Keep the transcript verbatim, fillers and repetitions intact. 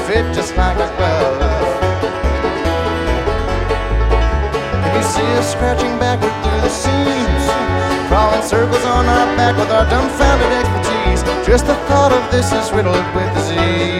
fit just like a glove. Can you see us scratching backward through the seams, crawling circles on our back with our dumbfounded expertise? Just the thought of this is riddled with disease.